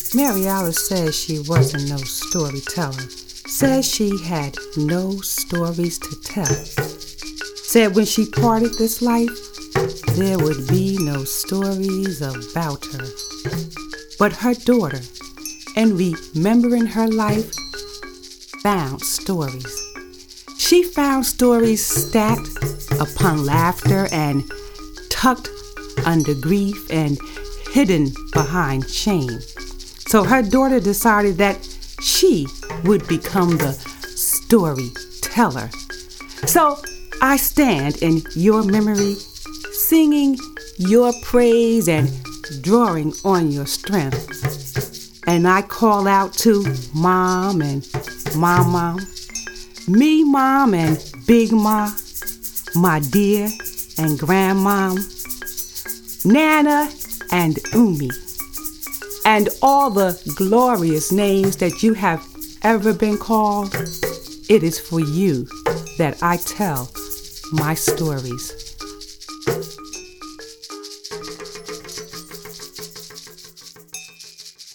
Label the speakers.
Speaker 1: Mary Alice says she wasn't no storyteller. Says she had no stories to tell. Said when she parted this life, there would be no stories about her. But her daughter, in remembering her life, found stories. She found stories stacked upon laughter and tucked under grief and hidden behind shame. So her daughter decided that she would become the storyteller. So I stand in your memory, singing your praise and drawing on your strength. And I call out to Mom and Mama, me, Mom, and Big Ma, my dear and Grandma, Nana and Umi, and all the glorious names that you have ever been called. It is for you that I tell my stories.